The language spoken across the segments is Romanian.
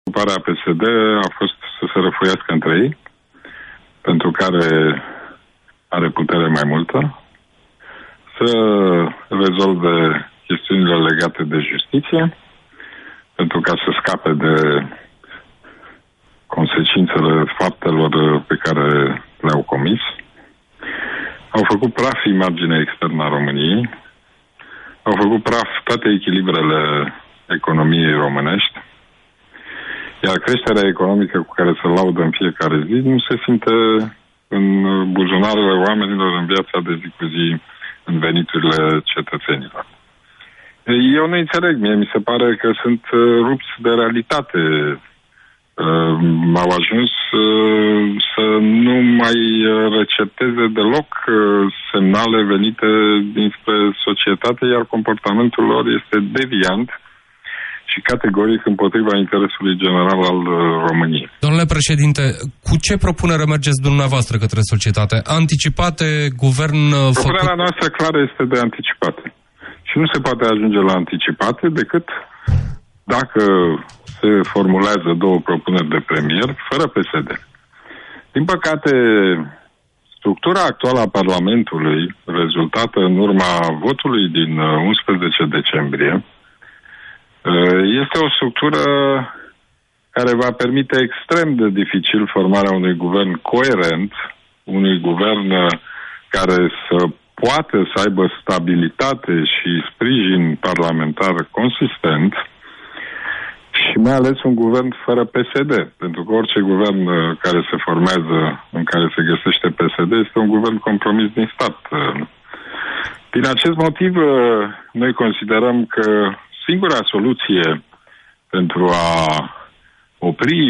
Ocuparea PSD a fost să se răfuiască între ei, pentru care are putere mai multă, să rezolve chestiunile legate de justiție, pentru ca să scape de consecințele faptelor pe care le-au comis. Au făcut praf imaginea externă a României, au făcut praf toate echilibrele economiei românești, iar creșterea economică cu care se laudă în fiecare zi nu se simte în buzunarele oamenilor, în viața de zi cu zi, în veniturile cetățenilor. Eu nu înțeleg, mie mi se pare că sunt rupți de realitate. Au ajuns să nu mai recepteze deloc semnale venite dinspre societate, iar comportamentul lor este deviant și categoric împotriva interesului general al României. Domnule președinte, cu ce propunere mergeți dumneavoastră către societate? Anticipate, guvern Propunerea noastră clară este de anticipate. Și nu se poate ajunge la anticipate decât dacă se formulează două propuneri de premier, fără PSD. Din păcate, structura actuală a Parlamentului, rezultată în urma votului din 11 decembrie, este o structură care va permite extrem de dificil formarea unui guvern coerent, unui guvern care să poate să aibă stabilitate și sprijin parlamentar consistent și mai ales un guvern fără PSD, pentru că orice guvern care se formează, în care se găsește PSD, este un guvern compromis din stat. Din acest motiv, noi considerăm că singura soluție pentru a opri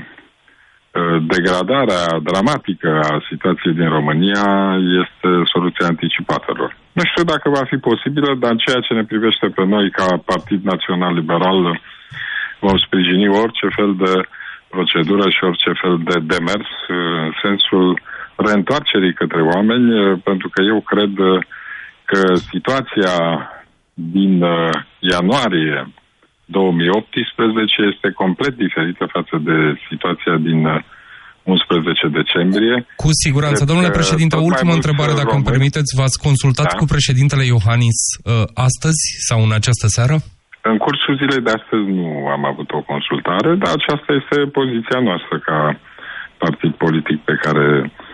degradarea dramatică a situației din România este soluția anticipatelor. Nu știu dacă va fi posibilă, dar în ceea ce ne privește pe noi ca Partid Național Liberal vom sprijini orice fel de procedură și orice fel de demers în sensul reîntoarcerii către oameni, pentru că eu cred că situația din ianuarie 2018 este complet diferită față de situația din 11 decembrie. Cu siguranță. Domnule președinte, ultima întrebare, dacă îmi permiteți. V-ați consultat cu președintele Iohannis astăzi sau în această seară? În cursul zilei de astăzi nu am avut o consultare, dar aceasta este poziția noastră ca partid politic pe care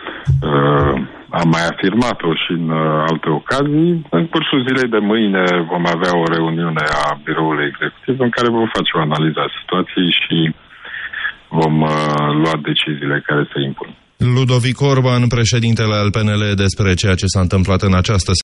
am mai afirmat-o și în alte ocazii. În cursul zilei de mâine vom avea o reuniune a biroului executiv în care vom face o analiză a situației și vom lua deciziile care se impun. Ludovic Orban, președintele al PNL, despre ceea ce s-a întâmplat în această